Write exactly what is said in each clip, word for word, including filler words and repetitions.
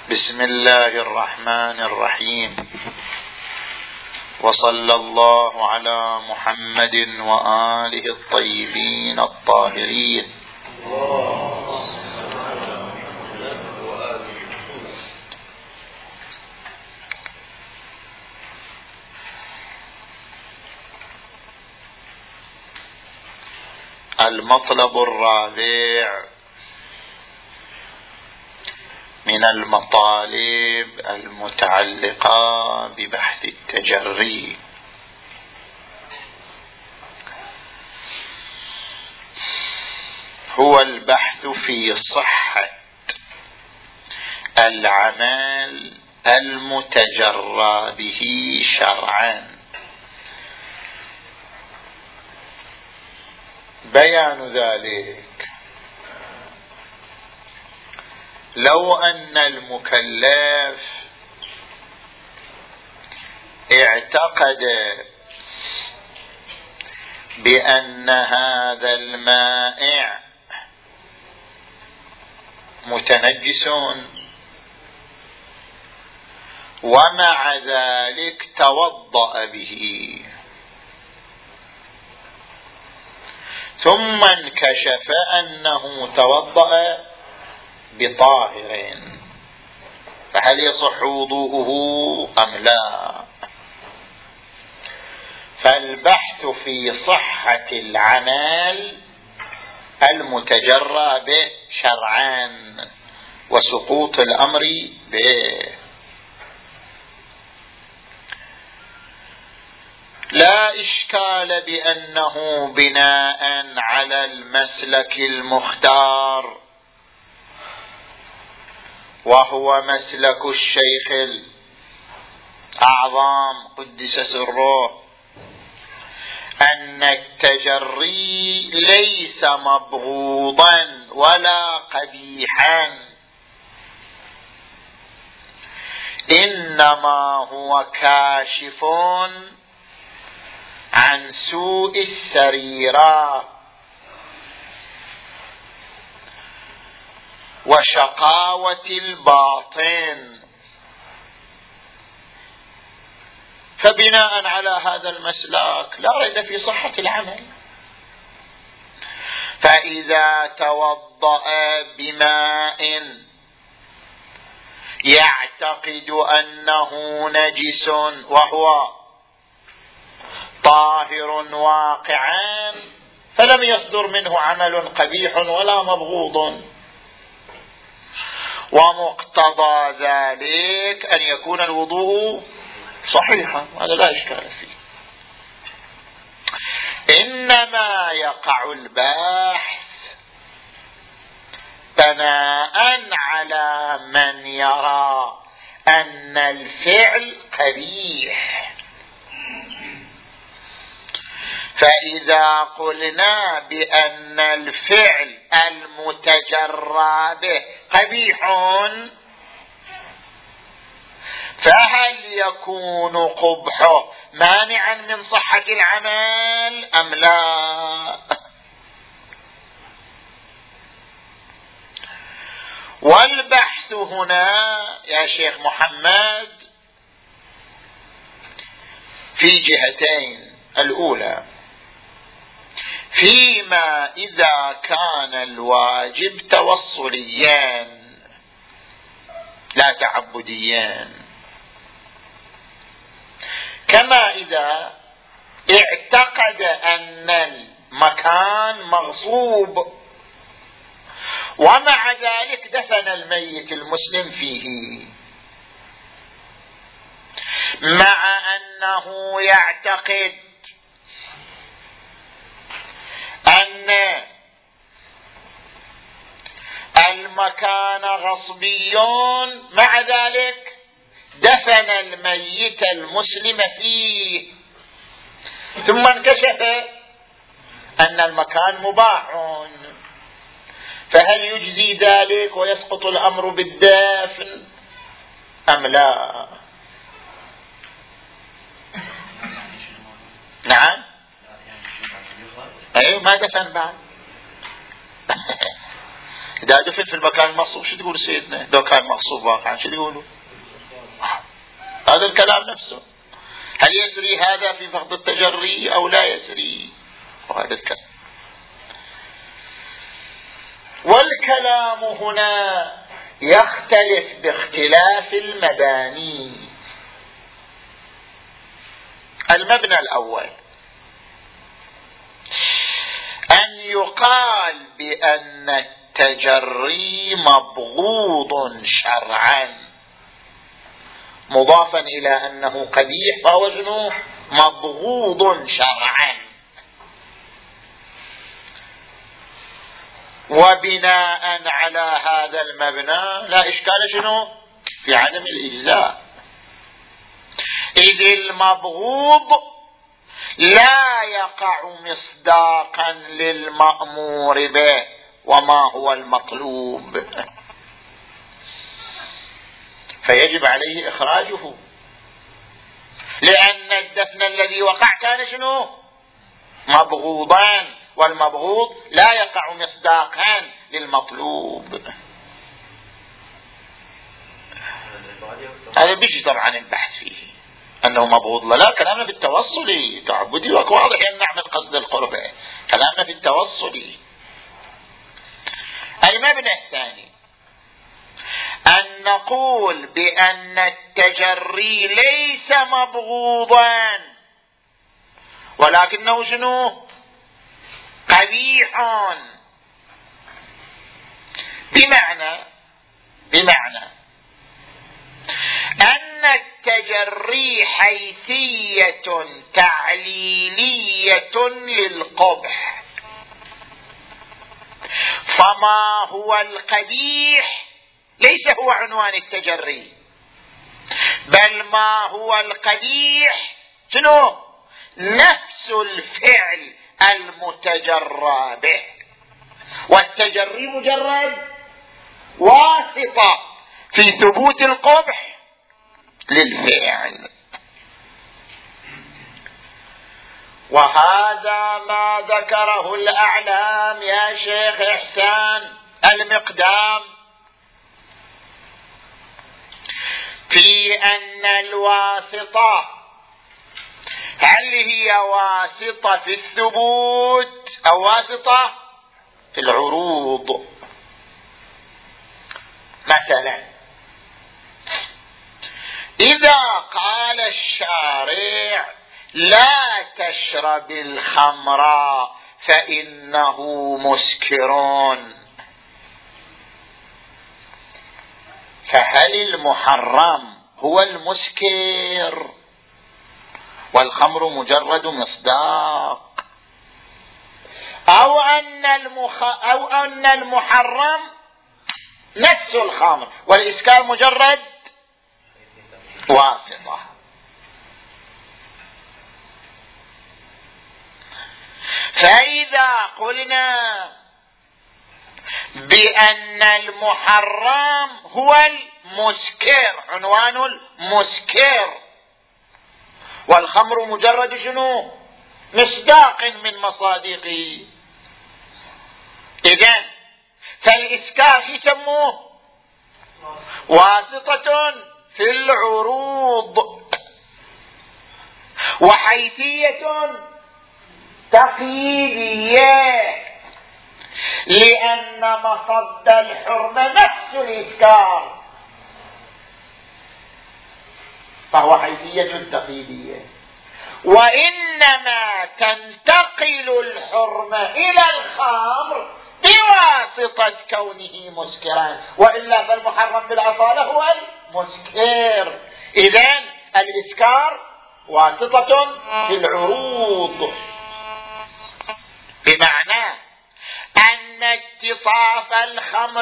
بسم الله الرحمن الرحيم، وصلى الله على محمد وآله الطيبين الطاهرين. المطلب الرابع من المطالب المتعلقة ببحث التجري هو البحث في صحة العمل المتجرى به شرعا. بيان ذلك: لو أن المكلف اعتقد بأن هذا المائع متنجس ومع ذلك توضأ به، ثم انكشف أنه توضأ بطاهر، فهل يصح وضوءه أم لا؟ فالبحث في صحة العمل المتجرى به شرعا وسقوط الأمر به. لا إشكال بأنه بناء على المسلك المختار، وهو مسلك الشيخ الأعظم قدس سره، أن التجري ليس مبغوضا ولا قبيحا، إنما هو كاشف عن سوء السريرة وشقاوة الباطن. فبناء على هذا المسلك لا ريب في صحة العمل. فإذا توضأ بماء يعتقد أنه نجس وهو طاهر واقعا، فلم يصدر منه عمل قبيح ولا مبغوض، ومقتضى ذلك أن يكون الوضوء صحيحا، هذا لا إشكال فيه. إنما يقع البحث بناء على من يرى أن الفعل قبيح. فإذا قلنا بأن الفعل المتجرى به قبيح، فهل يكون قبحه مانعا من صحة العمل أم لا؟ والبحث هنا يا شيخ محمد في جهتين: الأولى فيما إذا كان الواجب توصليا لا تعبديا، كما إذا اعتقد أن المكان مغصوب ومع ذلك دفن الميت المسلم فيه، مع أنه يعتقد أن المكان غصبي، مع ذلك دفن الميت المسلم فيه، ثم انكشف أن المكان مباح، فهل يجزي ذلك ويسقط الأمر بالدفن أم لا؟ نعم، أيوه، ما دفن بعد. إذا دفن في المكان المغصوب شو تقول سيدنا؟ لو كان مغصوب واقعا شو تقولوا؟ هذا الكلام نفسه. هل يسري هذا في فقد التجري أو لا يسري؟ وهذا الكلام. والكلام هنا يختلف باختلاف المباني. المبنى الأول أن يقال بأن التجري مبغوض شرعا مضافا إلى أنه قبيح فهو شنو؟ مبغوض شرعا. وبناء على هذا المبنى لا إشكال شنو؟ في عدم الإجزاء، إذ المبغوض لا يقع مصداقا للمأمور به وما هو المطلوب، فيجب عليه إخراجه، لأن الدفن الذي وقع كان شنو؟ مبغوضا، والمبغوض لا يقع مصداقا للمطلوب. هذا بيجي طبعا البحث فيه أنه مبغوض. لا، كلامنا في التوصلي تعبدي واضح يمنع من قصد القربة، كلامنا في التوصلي. المبنى الثاني أن نقول بأن التجري ليس مبغوضا ولكنه شنو؟ قبيح. بمعنى بمعنى أن التجري حيثية تعليلية للقبح، فما هو القبيح ليس هو عنوان التجري، بل ما هو القبيح شنو؟ نفس الفعل المتجرى به، والتجري مجرد واسطة في ثبوت القبح للفعل. وهذا ما ذكره الأعلام يا شيخ إحسان المقدام في أن الواسطة هل هي واسطة في الثبوت أو واسطة في العروض. مثلا إذا قال الشارع لا تشرب الخمر فإنه مسكر، فهل المحرم هو المسكر والخمر مجرد مصداق، أو أن المخ... أو أن المحرم نفس الخمر والإسكار مجرد واسطة؟ فإذا قلنا بأن المحرم هو المسكر، عنوان المسكر، والخمر مجرد شنو؟ مصداق من مصادقه، إذن فالإسكار يسموه واسطة في العروض وحيثية تقييدية، لأن مصد الحرمة نفس الإسكار، فهو حيثية تقييدية، وإنما تنتقل الحرمة إلى الخمر بواسطة كونه مسكرا، وإلا فالمحرم بالأصالة هو المسكر. إذن الإسكار واسطة في العروض، بمعنى أن اتصاف الخمر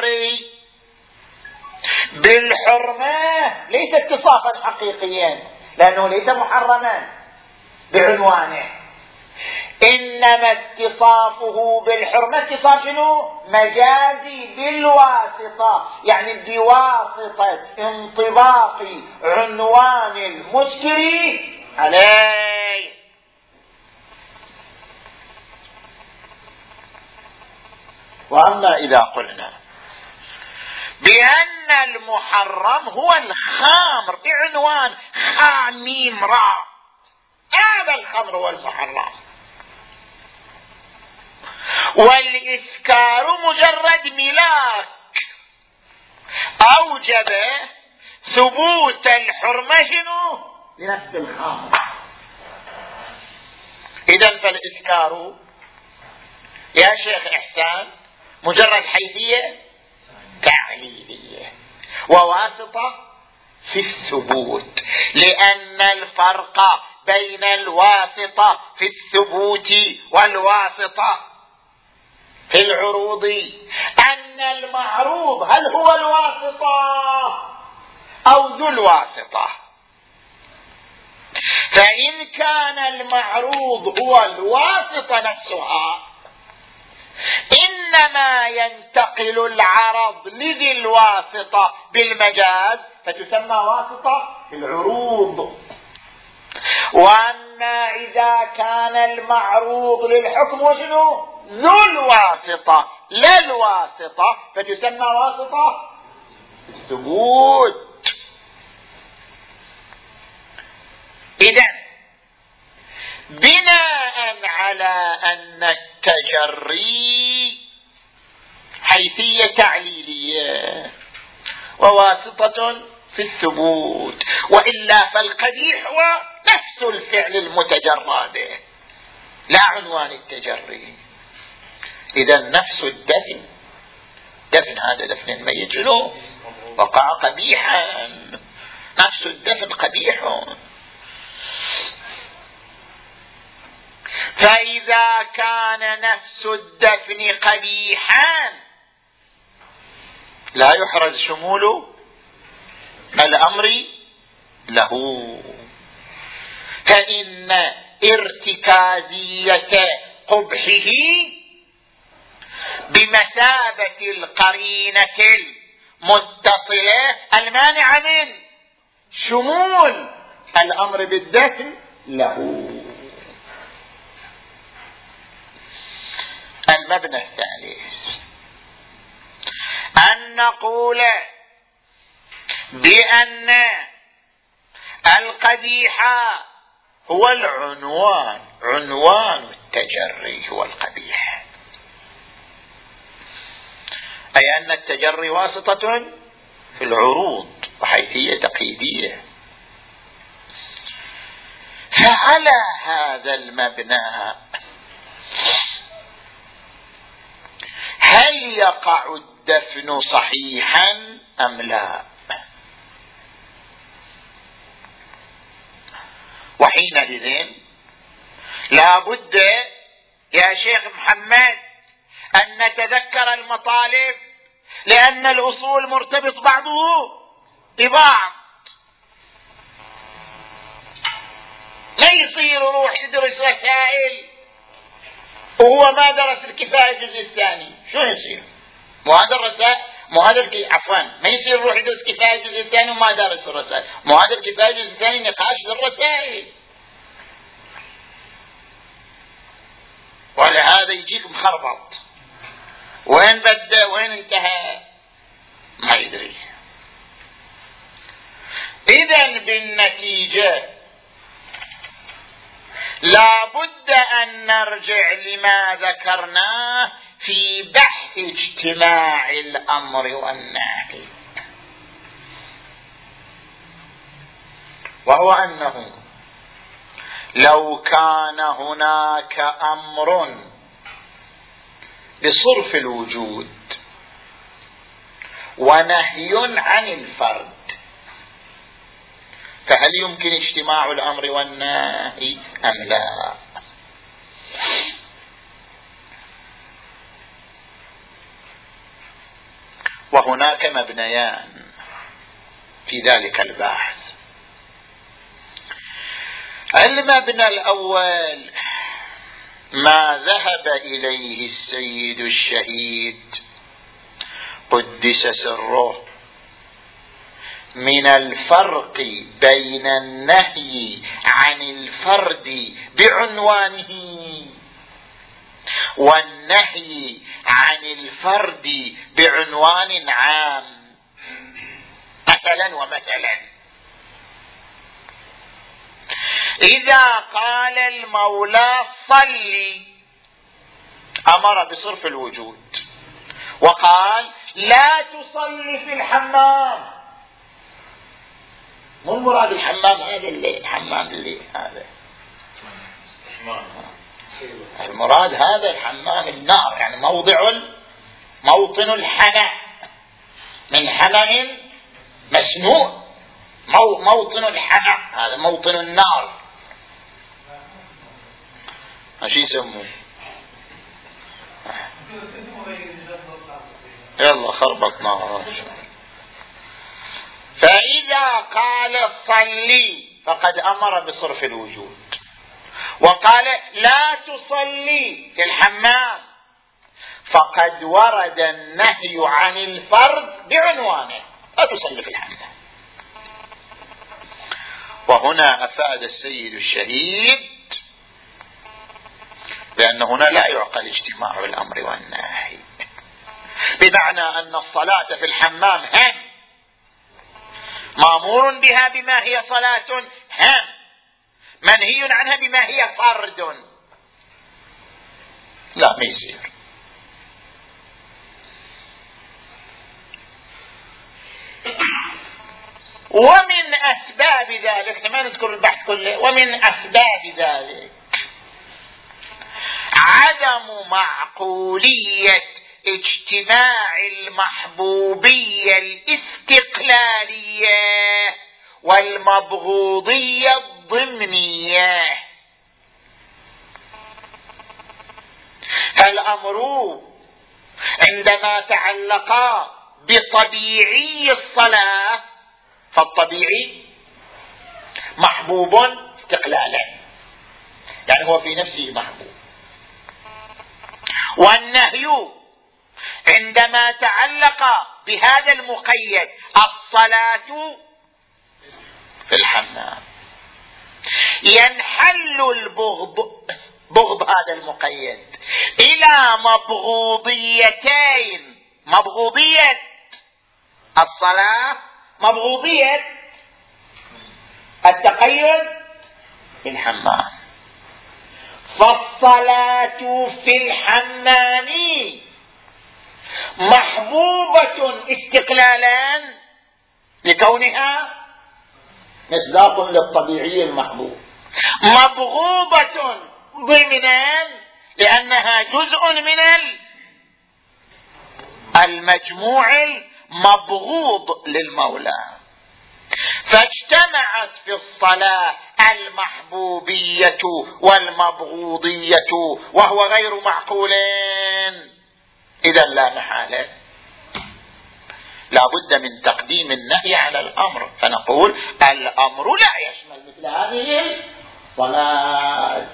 بالحرمة ليس اتصافا حقيقيا، لأنه ليس محرما بعنوانه، إنما اتصافه بالحرمة اتصاف شنو؟ مجازي بالواسطة، يعني بواسطة انطباق عنوان المسكر عليه. وأما إذا قلنا بأن المحرم هو الخمر بعنوان خاميم را، هذا الخمر هو المحرم، والإسكار مجرد ملاك أوجب ثبوت الحرمة شنو لنفس الخمر. إذن فالإسكار يا شيخ إحسان مجرد حيثية تعليلية وواسطة في الثبوت، لأن الفرق بين الواسطة في الثبوت والواسطة في العروض أن المعروض هل هو الواسطة أو ذو الواسطة. فإن كان المعروض هو الواسطة نفسها إنما ينتقل العرض لذي الواسطة بالمجاز فتسمى واسطة في العروض. وأما إذا كان المعروض للحكم وشنو ذو الواسطة لا الواسطة فتسمى واسطة الثبوت. إذن بناء على أن التجري حيثية تعليلية وواسطة في الثبوت، وإلا فالقبيح هو نفس الفعل المتجرد لا عنوان التجري. إذن نفس الدفن، دفن هذا دفن الميت شنو وقع قبيحا، نفس الدفن قبيح. فإذا كان نفس الدفن قبيحا لا يحرز شمول الأمر له، فإن ارتكازية قبحه بمثابة القرينة المتصلة المانعة من شمول الأمر بالدفن له. المبنى الثالث أن نقول بأن القبيح هو العنوان، عنوان التجري هو القبيح، أي أن التجري واسطة في العروض وحيثية تقييدية. فعلى هذا المبنى هل يقع الدفن صحيحا أم لا؟ وحينئذ لا بد يا شيخ محمد أن نتذكر المطالب، لأن الأصول مرتبط بعضه ببعض. ما يصير روح يدرس رسائل وهو ما درس الكفاية الجزء الثاني، شو يصير؟ مو هذا الرسائل مو هذا عفوا ما يصير روح يدرس كفاية الجزء الثاني وما درس الرسائل، مو هذا الكفاية الجزء الثاني نقاش للرسائل، ولهذا يجيك مخربط وين بدأ وين انتهى ما يدري. إذن بالنتيجة لا بد أن نرجع لما ذكرناه في بحث اجتماع الأمر والنهي، وهو أنه لو كان هناك أمر بصرف الوجود ونهي عن الفرد فهل يمكن اجتماع الأمر والنهي أم لا؟ وهناك مبنيان في ذلك البحث. المبنى الأول ما ذهب إليه السيد الشهيد قدس سره من الفرق بين النهي عن الفرد بعنوانه والنهي عن الفرد بعنوان عام. مثلا ومثلا إذا قال المولى صلي أمر بصرف الوجود، وقال لا تصلي في الحمام. مو المراد الحمام هذا اللي الحمام اللي هذا المراد، هذا الحمام النار، يعني موضع موطن الحمى، من حمى مسنون، مو موطن الحمى، هذا موطن النار، ماشي يسموه. يلا خربطنا. فإذا قال صلي فقد أمر بصرف الوجود، وقال لا تصلي في الحمام فقد ورد النهي عن الفرد بعنوانه، لا تصلي في الحمام. وهنا أفاد السيد الشهيد بأن هنا لا يعقل اجتماع الأمر والنهي، بمعنى أن الصلاة في الحمام هم مأمور بها بما هي صلاة، هم منهي عنها بما هي فرد. لا ما يصير. ومن أسباب ذلك، ما نذكر البحث كله، ومن أسباب ذلك عدم معقولية اجتماع المحبوبية الاستقلالية والمبغوضية الضمنية. فالأمر عندما تعلق بطبيعي الصلاة فالطبيعي محبوب استقلالا، يعني هو في نفسه محبوب. والنهي عندما تعلق بهذا المقيد الصلاة في الحمام ينحل البغض بغض هذا المقيد إلى مبغوضيتين: مبغوضية الصلاة، مبغوضية التقيد في الحمام. فالصلاة في الحمام محبوبة استقلالا لكونها مصداق للطبيعي المحبوب، مبغوضة ضمنا لأنها جزء من المجموع المبغوض للمولى. فاجتمعت في الصلاة المحبوبية والمبغوضية وهو غير معقول، إذا لا محالة لا بد من تقديم النهي على الأمر، فنقول الأمر لا يشمل مثل هذه الصلاة.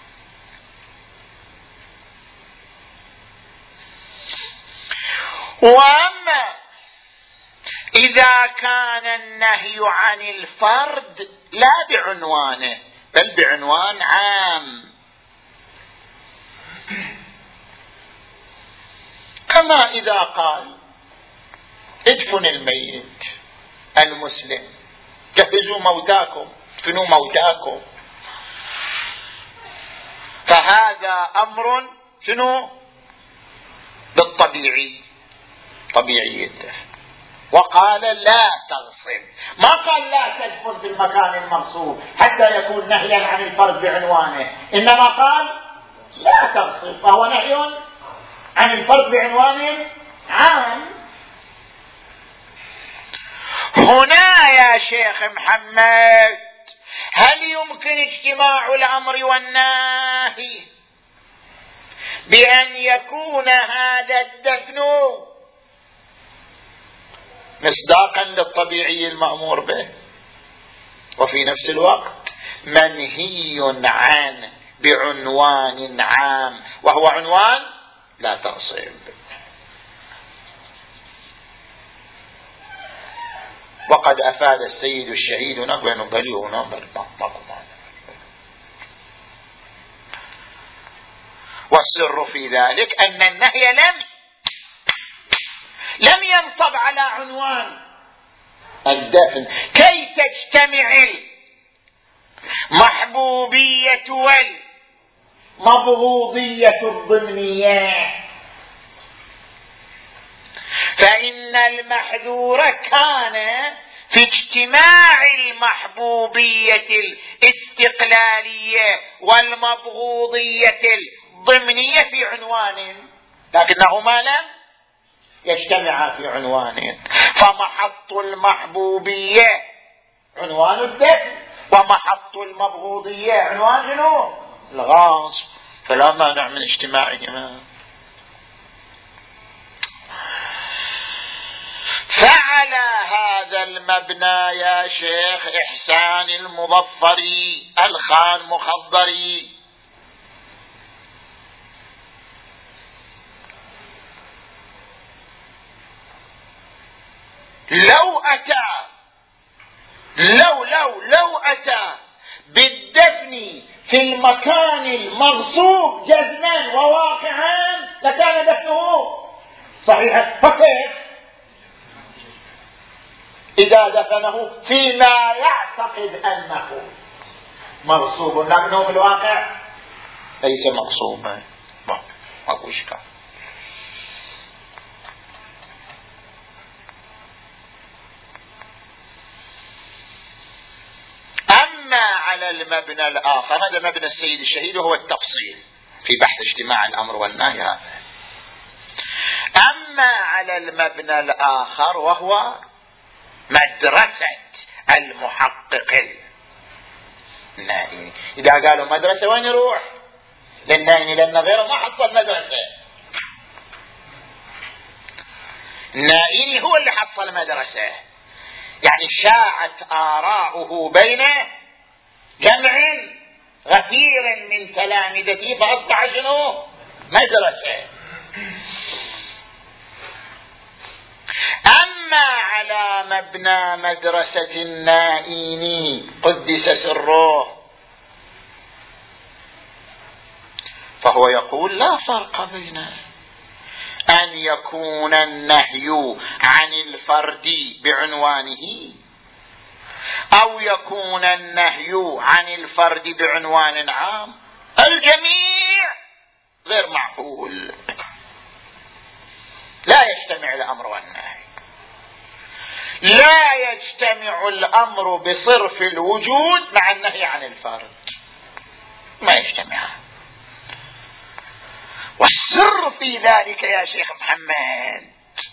وأما إذا كان النهي عن الفرد لا بعنوانه بل بعنوان عام، كما إذا قال ادفن الميت المسلم، جهزوا موتاكم، ادفنوا موتاكم، فهذا أمر شنو؟ بالطبيعي، طبيعي الدفن. وقال لا تغصب، ما قال لا تدفن في المكان المغصوب حتى يكون نهيا عن الفرد بعنوانه، إنما قال لا تغصب، فهو نهي عن الفرد بعنوان عام. هنا يا شيخ محمد هل يمكن اجتماع الأمر والنهي بأن يكون هذا الدفن مصداقا للطبيعي المأمور به وفي نفس الوقت منهي عنه بعنوان عام وهو عنوان لا تغصب؟ وقد أفاد السيد الشهيد نقبل بليه نقبل والسر في ذلك أن النهي لم لم ينصب على عنوان الدفن. كي تجتمع المحبوبية والمبغوضية الضمنية، فإن المحذور كان في اجتماع المحبوبية الاستقلالية والمبغوضية الضمنية في عنوان، لكنهما لم يجتمعا في عنوان. فمحط المحبوبية عنوان الدفن، ومحط المبغوضية عنوان شنو؟ الغاصب، فلا مانع من اجتماعهما. فعلى هذا المبنى يا شيخ إحسان المظفري الخان مخضري لو أتى لو لو لو أتى بالدفن في المكان المغصوب جزما وواقعا لكان دفنه صحيحا. فكيف إذا دفنه فيما يعتقد أنه مغصوب لكنه في الواقع ليس مغصوبا؟ ما أقول إشكال. أما على المبنى الآخر، هذا مبنى السيد الشهيد وهو التفصيل في بحث اجتماع الأمر والنهي هذا. أما على المبنى الآخر وهو مدرسة المحقق النائي، إذا قالوا مدرسة وين يروح؟ للنائي، لأن غيره ما حصل مدرسة. النائي هو اللي حصل مدرسة، يعني شاعت آراؤه بين جمع غفير من تلامذته فأصبح شنو؟ مدرسة. أما على مبنى مدرسة النائين قدس سره فهو يقول لا فرق بين أن يكون النهي عن الفرد بعنوانه أو يكون النهي عن الفرد بعنوان عام، الجميع غير معقول، لا يجتمع الأمر والنهي. لا يجتمع الأمر بصرف الوجود مع النهي عن الفرد، ما يجتمع. والسر في ذلك يا شيخ محمد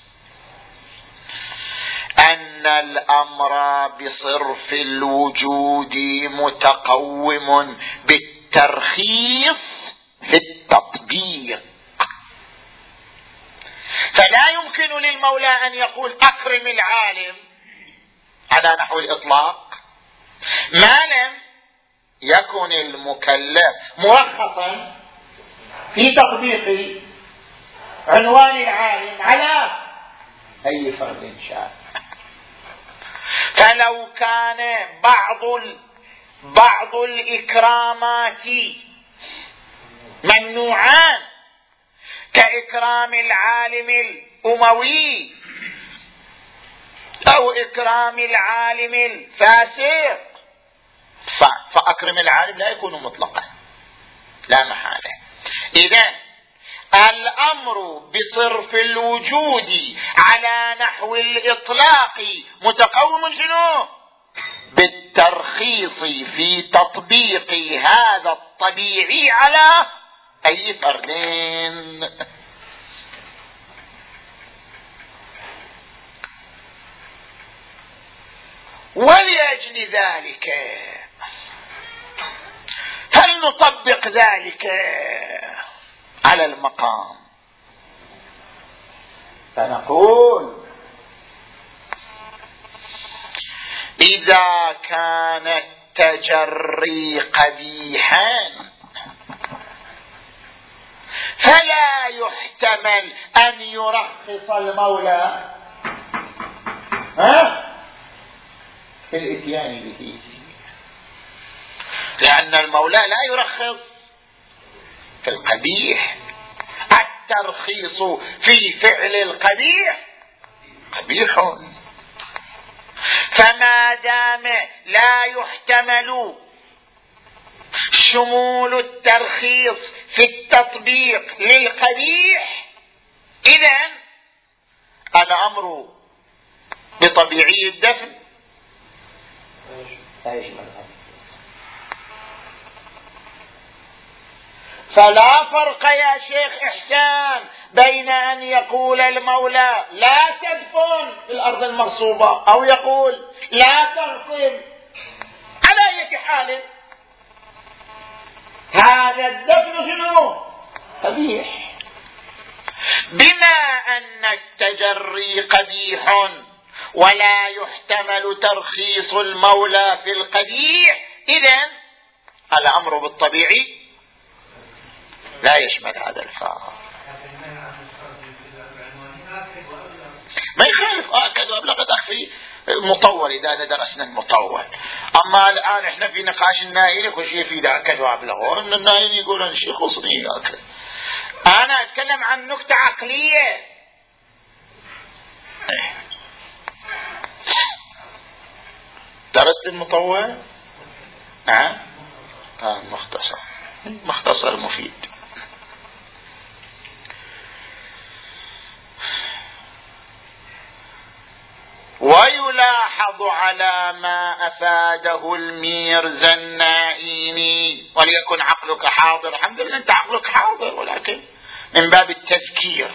أن الأمر بصرف الوجود متقوم بالترخيص في التطبيق، فلا يمكن للمولى أن يقول أكرم العالم على نحو الإطلاق ما لم يكن المكلف مرخصا في تطبيق عنوان العالم على أي فرد شاء. فلو كان بعض بعض الإكرامات ممنوعان كإكرام العالم الأموي أو إكرام العالم الفاسق، فأكرم العالم لا يكون مطلقا لا محالة. إذن الأمر بصرف الوجود على نحو الإطلاق متقوم شنو؟ بالترخيص في تطبيق هذا الطبيعي على أي فردين. ولأجل ذلك هل نطبق ذلك على المقام؟ فنقول إذا كان التجري قبيحا فلا يحتمل أن يرخص المولى ها في الإتيان به، لأن المولى لا يرخص في القبيح. الترخيص في فعل القبيح قبيح، فما دام لا يحتمل شمول الترخيص في التطبيق للقبيح، إذن الأمر بطبيعي الدفن لا يشمل هذا. فلا فرق يا شيخ إحسان بين أن يقول المولى لا تدفن في الأرض المغصوبة أو يقول لا تغصب، على أي حال هذا الدفن شنو؟ قبيح. بما أن التجري قبيح ولا يحتمل ترخيص المولى في القبيح، إذن الأمر بالطبيعي لا يشمل هذا الفارق. ما يخالف آكد وأبلغ أخفي مطول إذا درسنا المطول. أما الآن إحنا في نقاش النائل يقول شيء في آكد وأبلغ، أن النائل يقول شيء خصني آكد. أنا أتكلم عن نكتة عقلية. درست المطول؟ نعم. آه مختصر مختصر مفيد. ويلاحظ على ما أفاده الميرزا النائيني، وليكن عقلك حاضر. الحمد لله أنت عقلك حاضر، ولكن من باب التذكير.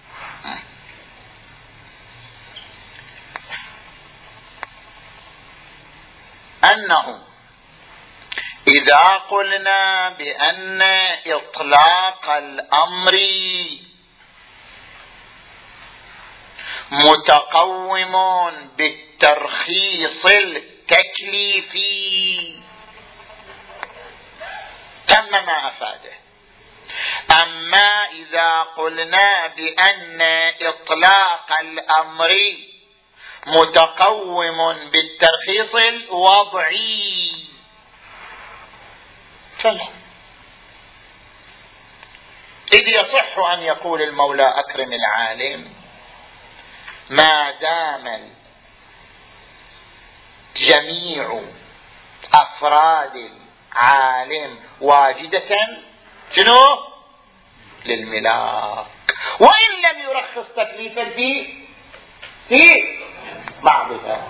أنه إذا قلنا بأن إطلاق الأمر متقوم بالترخيص التكليفي تم ما أفاده. أما إذا قلنا بأن إطلاق الأمر متقوم بالترخيص الوضعي فلا، إذ يصح أن يقول المولى أكرم العالم ما دام جميع أفراد العالم واجدة شنو للملاك، وإن لم يرخص تكليفا في في بعضها.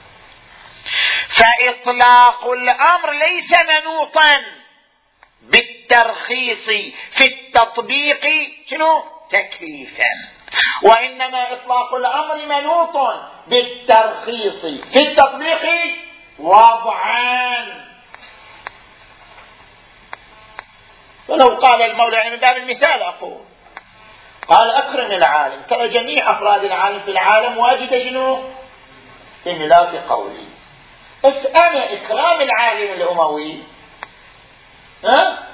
فإطلاق الأمر ليس منوطا بالترخيص في التطبيق شنو تكليفا، وإنما إطلاق الأمر منوط بالترخيص في التطبيق وضعا. ولو قال المولى يعني من باب المثال أقول قال أكرم العالم، ترى جميع أفراد العالم في العالم واجد شنو في ملاك قولي، بس أنا إكرام العالم الأموي ها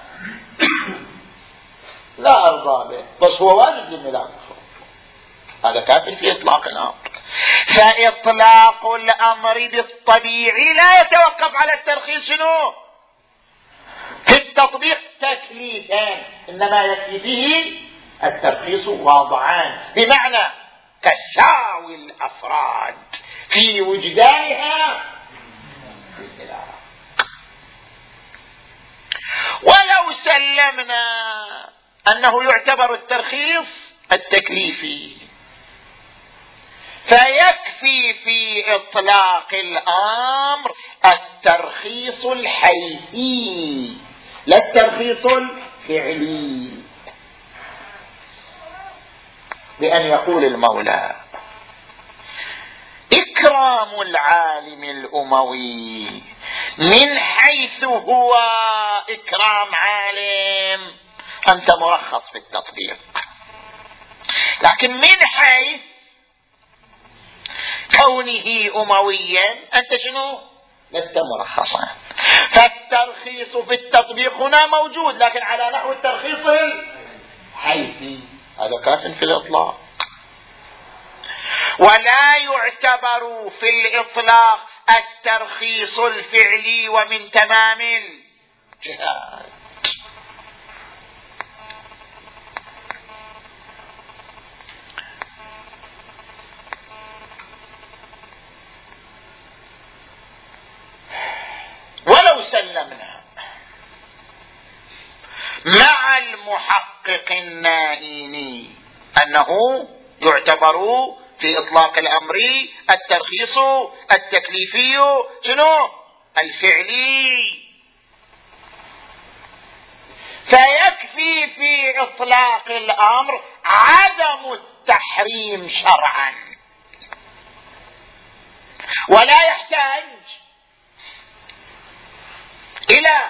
لا أرضى به، بس هو واجد للملاك، هذا كافر في إطلاق الأمر. فإطلاق الأمر بالطبيعي لا يتوقف على الترخيص شنو في التطبيق تكليفا، إنما يكفي به الترخيص واضعان، بمعنى تساوي الأفراد في وجدانها. ولو سلمنا أنه يعتبر الترخيص التكليفي، فيكفي في إطلاق الأمر الترخيص الحيثي لا الترخيص الفعلي، بأن يقول المولى إكرام العالم الأموي من حيث هو إكرام عالم أنت مرخص في التطبيق، لكن من حيث كونه أمويا أنت شنو لست مرخصا. فالترخيص في التطبيق هنا موجود، لكن على نحو الترخيص الحيثي، هذا كاف في الإطلاق. ولا يعتبر في الإطلاق الترخيص الفعلي ومن تمام الجهاد. مع المحقق النائيني أنه يعتبر في إطلاق الأمر الترخيص التكليفي شنو؟ الفعلي. فيكفي في إطلاق الأمر عدم التحريم شرعا، ولا يحتاج إلى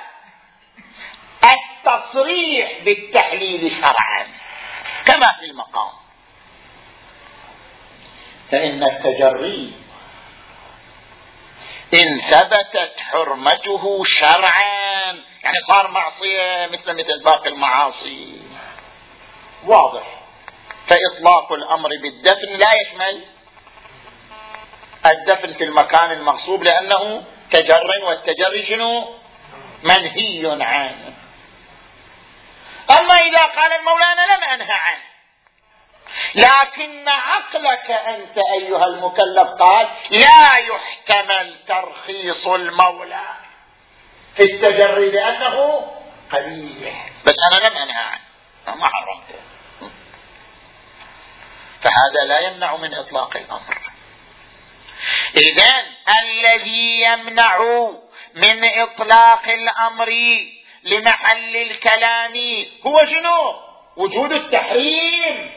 التصريح بالتحليل شرعا كما في المقام. فإن التجري إن ثبتت حرمته شرعا يعني صار معصية مثل مثل باقي المعاصي واضح، فإطلاق الأمر بالدفن لا يشمل الدفن في المكان المغصوب لأنه تجر، والتجري شنو؟ منهي عنه. أما إذا قال المولى أنا لم أنهى عنه، لكن عقلك أنت أيها المكلف قال لا يحتمل ترخيص المولى في التجري لأنه قبيح، بس أنا لم أنهى عنه ما حرمته، فهذا لا يمنع من إطلاق الأمر. إذن الذي يمنع من إطلاق الأمر لمحل الكلام هو شنو؟ وجود التحريم.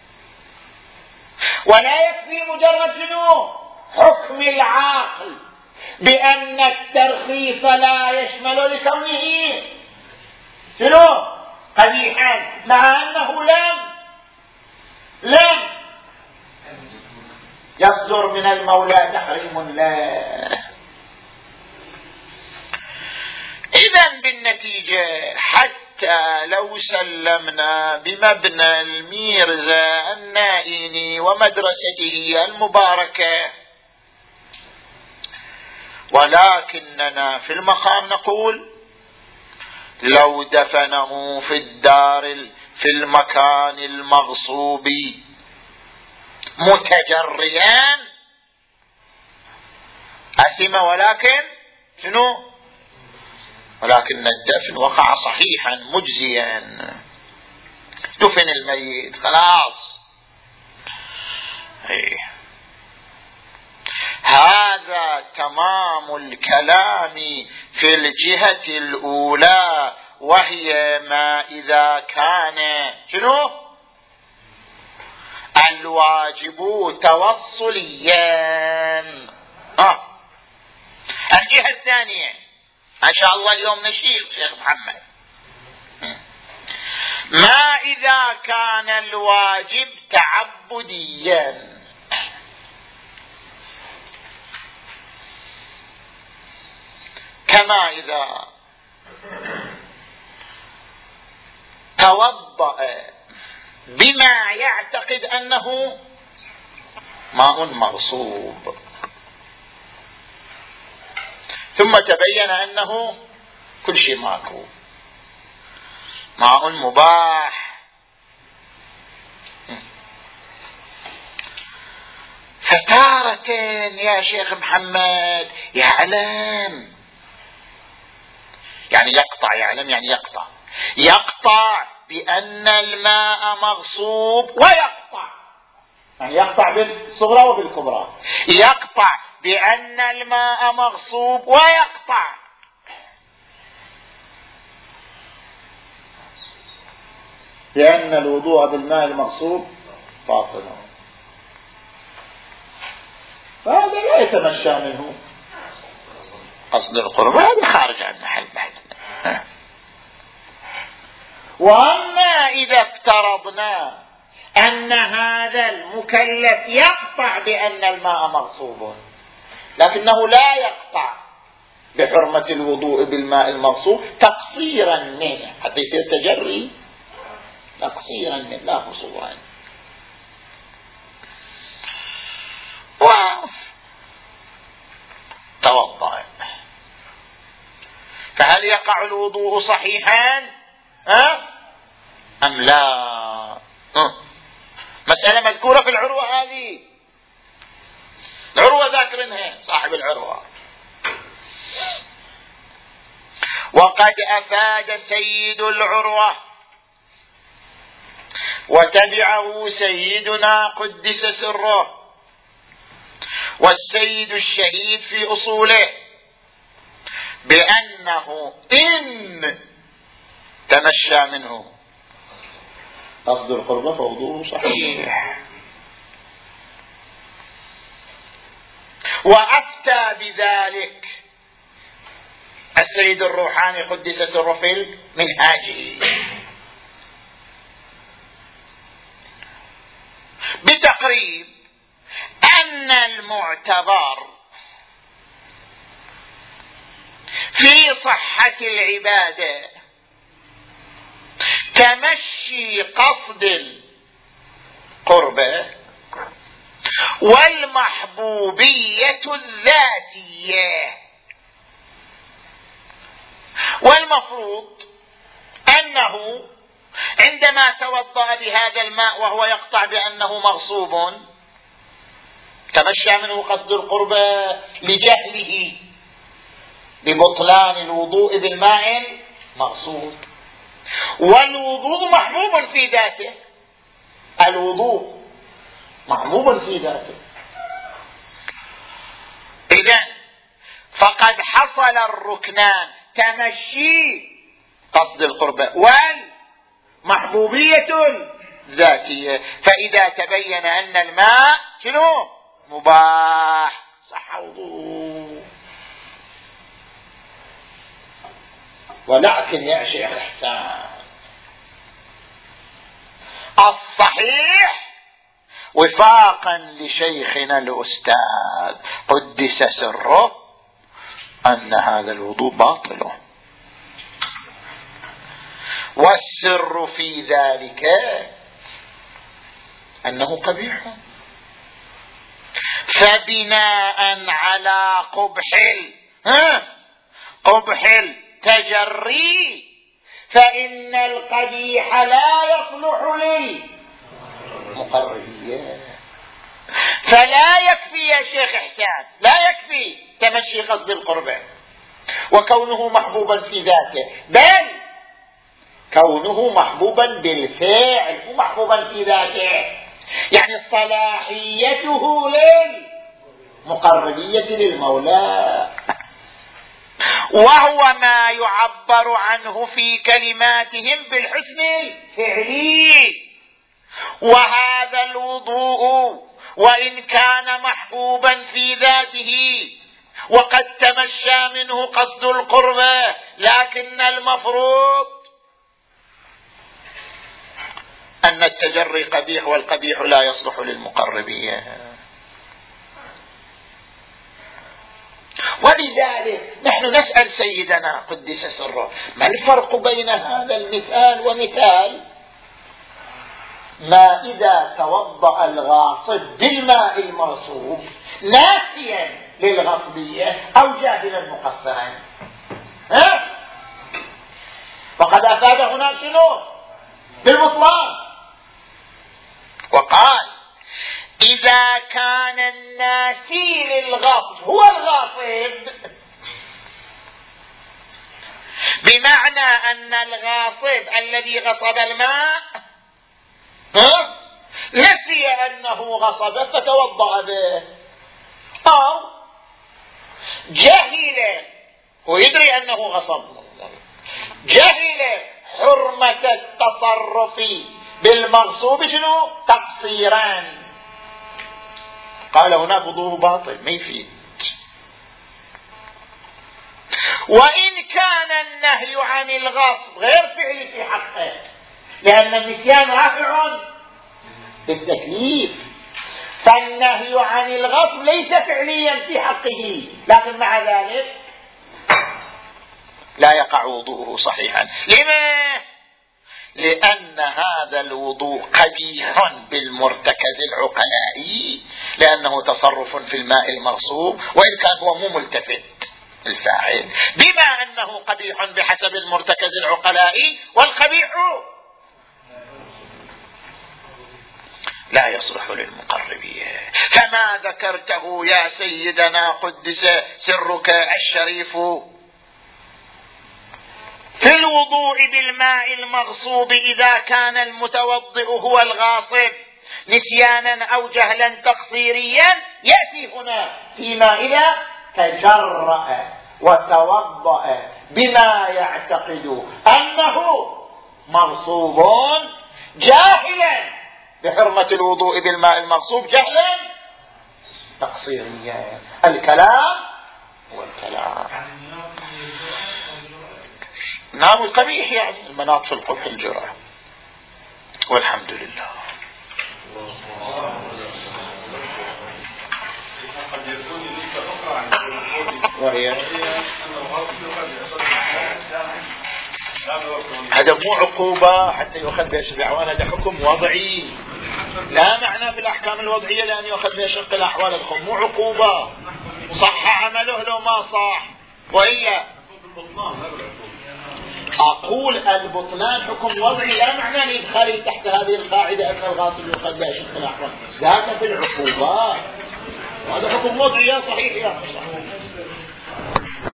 ولا يكفي مجرد شنو؟ حكم العاقل بأن الترخيص لا يشمل لكونه شنو؟ قبيحا، مع أنه لم لم يصدر من المولى تحريم له. إذن بالنتيجة حتى لو سلمنا بمبنى الميرزا النائيني ومدرسته المباركة، ولكننا في المقام نقول لو دفنه في الدار في المكان المغصوب متجريا أثم، ولكن شنو؟ ولكن الدفن وقع صحيحا مجزيا، دفن الميت خلاص. هي. هذا تمام الكلام في الجهة الأولى، وهي ما إذا كان شنو؟ الواجب توصليا. آه. الجهة الثانية ما شاء الله اليوم نشيط شيخ محمد، ما إذا كان الواجب تعبديا، كما إذا توضأ بما يعتقد أنه ماء مغصوب ثم تبين أنه كل شيء ماكو ماء مباح، فتارة يا شيخ محمد يعلم، يعني يقطع، يعلم يعني يقطع، يقطع بأن الماء مغصوب، ويقطع يعني يقطع بالصغرى وبالكبرى، يقطع بأن الماء مغصوب ويقطع بأن الوضوء بالماء المغصوب باطل، فهذا لا يتمشى منه قصد القرب، هذا خارج عن محل بحثنا. وأما إذا افترضنا أن هذا المكلف يقطع بأن الماء مغصوب لكنه لا يقطع بحرمة الوضوء بالماء المغصوب تقصيرا منه حتى يصير تجري، تقصيرا منه لا قصورا، وتوضأ، فهل يقع الوضوء صحيحا أه؟ أم لا؟ أه؟ مسألة مذكورة في العروة، هذه العروة ذاكرينها صاحب العروة. وقد أفاد سيد العروة وتبعه سيدنا قدس سره والسيد الشهيد في أصوله بأنه إن تمشى منه قصد القربة فوضوه صحيح. وأفتى بذلك السيد الروحاني قدس سره في منهاجه بتقريب أن المعتبر في صحة العبادة تمشي قصد القربة والمحبوبية الذاتية، والمفروض أنه عندما توضأ بهذا الماء وهو يقطع بأنه مغصوب تمشى منه قصد القربة لجهله ببطلان الوضوء بالماء المغصوب، والوضوء محبوب في ذاته، الوضوء محبوب في ذاته. إذن فقد حصل الركنان تمشي قصد القربة والمحبوبية الذاتية، فإذا تبين أن الماء شنو مباح صح وضوء. ولكن يا شيخ إحسان الصحيح وفاقا لشيخنا الأستاذ قدس سره أن هذا الوضوء باطل، والسر في ذلك أنه قبيح، فبناء على قبح قبح التجري فإن القبيح لا يصلح للمقربية. فلا يكفي يا شيخ إحسان، لا يكفي تمشي قصد القربة وكونه محبوبا في ذاته، بل كونه محبوبا بالفعل ومحبوبا في ذاته، يعني صلاحيته للمقربية للمولى، وهو ما يعبر عنه في كلماتهم بالحسن الفعلي. وهذا الوضوء وإن كان محبوبا في ذاته وقد تمشى منه قصد القربة، لكن المفروض أن التجري قبيح، والقبيح لا يصلح للمقربية. ولذلك نحن نسأل سيدنا قدس سره ما الفرق بين هذا المثال ومثال ما إذا توضأ الغاصب بالماء المغصوب ناسيا للغصبية أو جاهلا مقصرا، ها؟ فقد أفاد هنا شنو بالبطلان، وقال إذا كان الناسي للغصب هو الغاصب، بمعنى أن الغاصب الذي غصب الماء ها؟ نسي أنه غصب فتوضأ به، أو جهل ويدري أنه غصب، جهل حرمة التصرف بالمغصوب شنو تقصيران، قال هناك وضوء باطل ما يفيد. وإن كان النهي عن الغصب غير فعلي في حقه، لأن النسيان رافع بالتكليف، فالنهي عن الغصب ليس فعليا في حقه، لكن مع ذلك لا يقع وضوءه صحيحا. لما؟ لأن هذا الوضوء قبيح بالمرتكز العقلائي، لأنه تصرف في الماء المغصوب وإن كان هو مو ملتفت الفاعل، بما أنه قبيح بحسب المرتكز العقلائي، والقبيح لا يصلح للمقربية. فما ذكرته يا سيدنا قدس سرك الشريف في الوضوء بالماء المغصوب إذا كان المتوضئ هو الغاصب نسيانا أو جهلا تقصيريا يأتي هنا فيما إذا تجرأ وتوضأ بما يعتقد أنه مغصوب جاهلا بحرمة الوضوء بالماء المغصوب جهلا تقصيريا. الكلام هو الكلام. نعم القبيح يعني المناط في القبح الجرأة. والحمد لله. وهي هذا مو عقوبة حتى يؤخذ بها الأحوال، هذا حكم وضعي لا معنى في الأحكام الوضعية لأن يؤخذ بها شق الأحوال الخم، مو عقوبة. صح عمله لو ما صح. وإلا أقول البطلان حكم وضعي لا معنى لإدخاله تحت هذه القاعدة أن الغاصب يؤخذ بها شق الأحوال، ذاك في العقوبات. هذا حكم وضعي يا صحيح يا صحيح.